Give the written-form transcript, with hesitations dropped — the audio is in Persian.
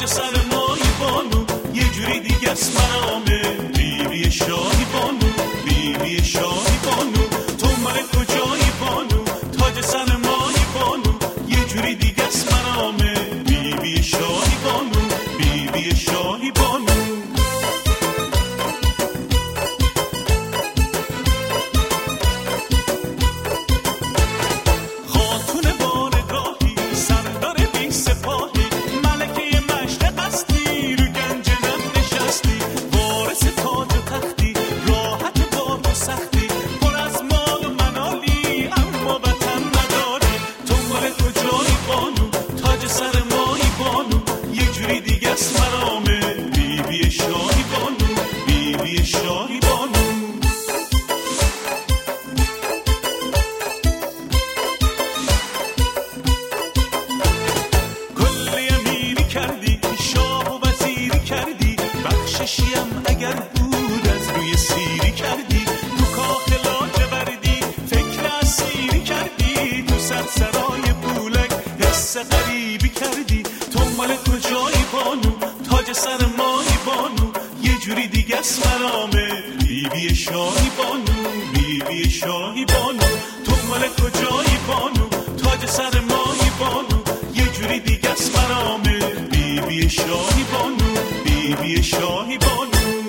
تاج سر مای بانو، یه جوری دیگه است مرامه. بیبی شاهی بانو، بیبی شاهی بانو، تو مال کجایی بانو؟ تاج سر مای بانو، یه جوری دیگه است مرامه. بیبی شاهی بانو، بیبی شاهی بانو. بیبی شاهی بانو، بیبی شاهی بانو، تو مال کجایی بانو؟ تاج سر مای بانو، یه جوری دیگه است مرامه. بیبی شاهی بانو، بیبی شاهی بانو.